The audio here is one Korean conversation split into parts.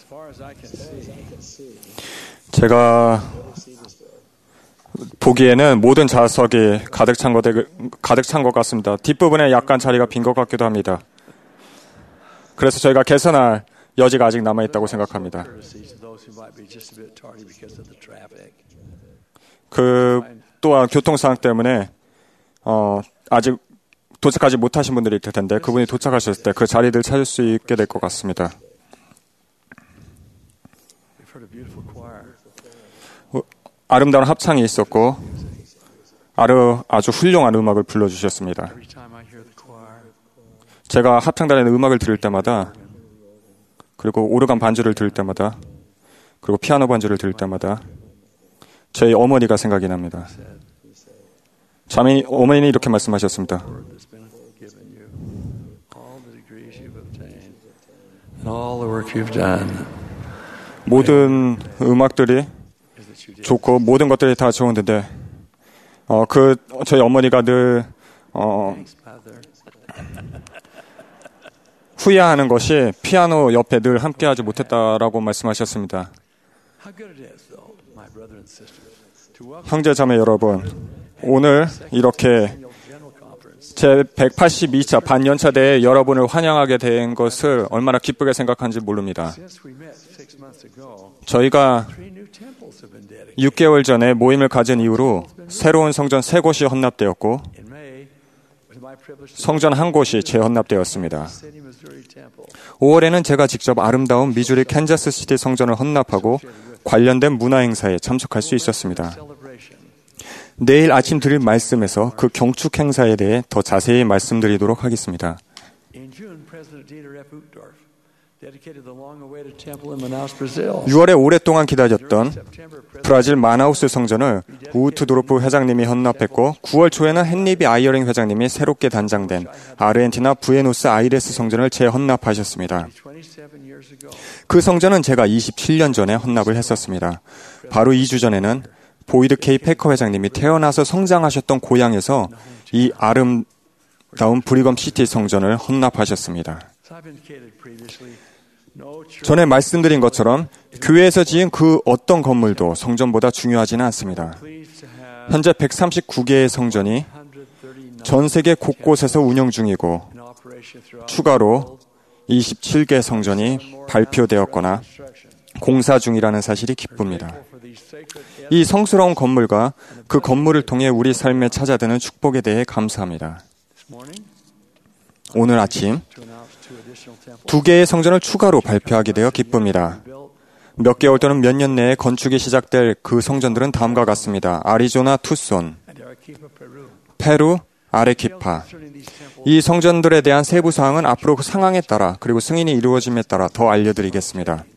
제가 보기에는 모든 좌석이 가득 찬 것 같습니다. 뒷부분에 약간 자리가 빈 것 같기도 합니다. 그래서 저희가 개선할 여지가 아직 남아있다고 생각합니다. 또한 교통상황 때문에 아직 도착하지 못하신 분들이 있을 텐데 그분이 도착하셨을 때 그 자리를 찾을 수 있게 될 것 같습니다. 아름다운 합창이 있었고 아주 훌륭한 음악을 불러주셨습니다. 제가 합창단의 음악을 들을 때마다, 그리고 오르간 반주를 들을 때마다, 그리고 피아노 반주를 들을 때마다 저희 어머니가 생각이 납니다. 어머니는 이렇게 말씀하셨습니다. 모든 음악들이 좋고 모든 것들이 다 좋은데 저희 어머니가 늘 후회하는 것이 피아노 옆에 늘 함께하지 못했다라고 말씀하셨습니다. 형제자매 여러분, 오늘 이렇게 제 182차 반년차 대회 여러분을 환영하게 된 것을 얼마나 기쁘게 생각하는지 모릅니다. 저희가 6개월 전에 모임을 가진 이후로 새로운 성전 3곳이 헌납되었고 성전 1곳이 재헌납되었습니다. 5월에는 제가 직접 아름다운 미주리 캔자스시티 성전을 헌납하고 관련된 문화행사에 참석할 수 있었습니다. 내일 아침 드릴 말씀에서 그 경축 행사에 대해 더 자세히 말씀드리도록 하겠습니다. 6월에 오랫동안 기다렸던 브라질 마나우스 성전을 우트도르프 회장님이 헌납했고 9월 초에는 헨리비 아이어링 회장님이 새롭게 단장된 아르헨티나 부에노스 아이레스 성전을 재헌납하셨습니다. 그 성전은 제가 27년 전에 헌납을 했었습니다. 바로 2주 전에는 보이드 K 패커 회장님이 태어나서 성장하셨던 고향에서 이 아름다운 브리검 시티 성전을 헌납하셨습니다. 전에 말씀드린 것처럼 교회에서 지은 그 어떤 건물도 성전보다 중요하지는 않습니다. 현재 139개의 성전이 전 세계 곳곳에서 운영 중이고 추가로 27개 성전이 발표되었거나 공사 중이라는 사실이 기쁩니다. 이 성스러운 건물과 그 건물을 통해 우리 삶에 찾아드는 축복에 대해 감사합니다. 오늘 아침 2개의 성전을 추가로 발표하게 되어 기쁩니다. 몇 개월 또는 몇 년 내에 건축이 시작될 그 성전들은 다음과 같습니다. 아리조나 투손, 페루 아레키파. 이 성전들에 대한 세부 사항은 앞으로 그 상황에 따라 그리고 승인이 이루어짐에 따라 더 알려드리겠습니다.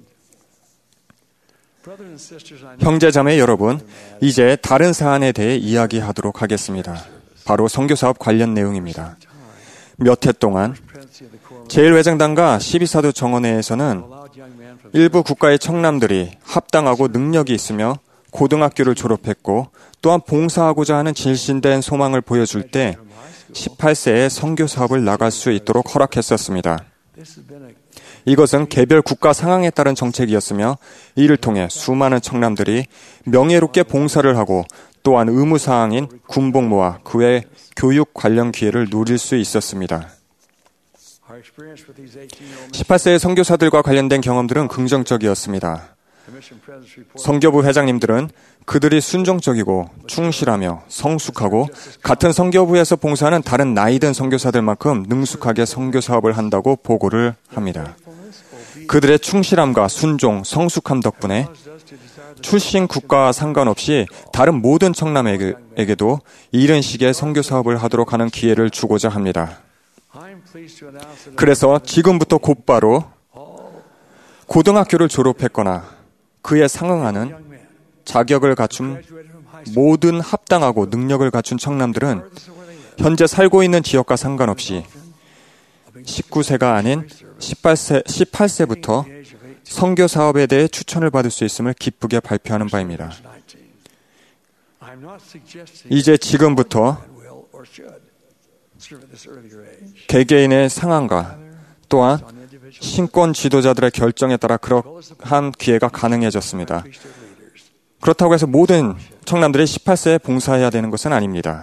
형제자매 여러분, 이제 다른 사안에 대해 이야기하도록 하겠습니다. 바로 선교사업 관련 내용입니다. 몇 해 동안 제1회장단과 12사도 정원회에서는 일부 국가의 청남들이 합당하고 능력이 있으며 고등학교를 졸업했고 또한 봉사하고자 하는 진실된 소망을 보여줄 때 18세에 선교사업을 나갈 수 있도록 허락했었습니다. 이것은 개별 국가 상황에 따른 정책이었으며 이를 통해 수많은 청남들이 명예롭게 봉사를 하고 또한 의무사항인 군복무와 그 외 교육 관련 기회를 누릴 수 있었습니다. 18세의 선교사들과 관련된 경험들은 긍정적이었습니다. 선교부 회장님들은 그들이 순종적이고 충실하며 성숙하고 같은 선교부에서 봉사하는 다른 나이든 선교사들만큼 능숙하게 선교사업을 한다고 보고를 합니다. 그들의 충실함과 순종, 성숙함 덕분에 출신 국가와 상관없이 다른 모든 청남에게도 이른 시기에 선교사업을 하도록 하는 기회를 주고자 합니다. 그래서 지금부터 곧바로 고등학교를 졸업했거나 그에 상응하는 자격을 갖춘 모든 합당하고 능력을 갖춘 청남들은 현재 살고 있는 지역과 상관없이 19세가 아닌 18세부터 선교 사업에 대해 추천을 받을 수 있음을 기쁘게 발표하는 바입니다. 이제 지금부터 개개인의 상황과 또한 신권 지도자들의 결정에 따라 그러한 기회가 가능해졌습니다. 그렇다고 해서 모든 청남들이 18세에 봉사해야 되는 것은 아닙니다.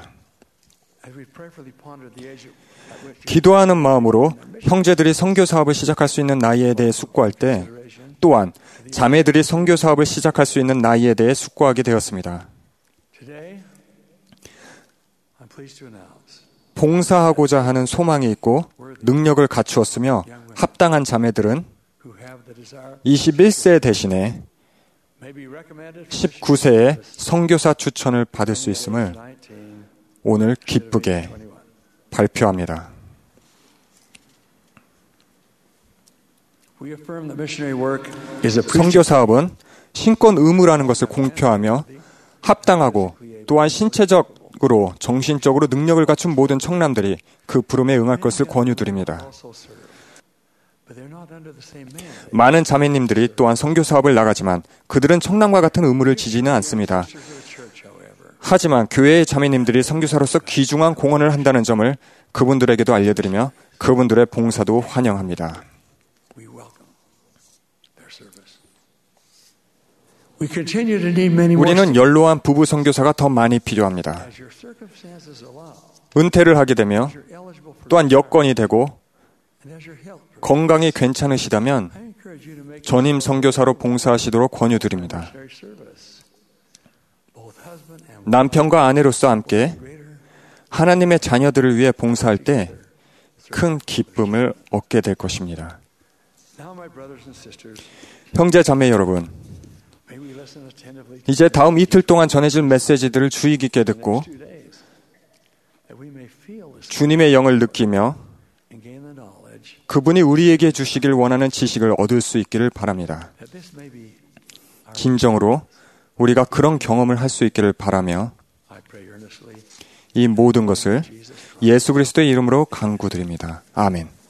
기도하는 마음으로 형제들이 선교 사업을 시작할 수 있는 나이에 대해 숙고할 때 또한 자매들이 선교 사업을 시작할 수 있는 나이에 대해 숙고하게 되었습니다. 봉사하고자 하는 소망이 있고 능력을 갖추었으며 합당한 자매들은 21세 대신에 19세에 선교사 추천을 받을 수 있음을 오늘 기쁘게 발표합니다. 선교 사업은 신권 의무라는 것을 공표하며 합당하고 또한 신체적으로 정신적으로 능력을 갖춘 모든 청남들이 그 부름에 응할 것을 권유드립니다. 많은 자매님들이 또한 선교 사업을 나가지만 그들은 청남과 같은 의무를 지지는 않습니다. 하지만 교회의 자매님들이 선교사로서 귀중한 공헌을 한다는 점을 그분들에게도 알려드리며 그분들의 봉사도 환영합니다. 우리는 연로한 부부 선교사가 더 많이 필요합니다. 은퇴를 하게 되며 또한 여건이 되고 건강이 괜찮으시다면 전임 선교사로 봉사하시도록 권유드립니다. 남편과 아내로서 함께 하나님의 자녀들을 위해 봉사할 때 큰 기쁨을 얻게 될 것입니다. 형제 자매 여러분, 이제 다음 이틀 동안 전해질 메시지들을 주의 깊게 듣고 주님의 영을 느끼며 그분이 우리에게 주시길 원하는 지식을 얻을 수 있기를 바랍니다. 진정으로 우리가 그런 경험을 할 수 있기를 바라며 이 모든 것을 예수 그리스도의 이름으로 간구드립니다. 아멘.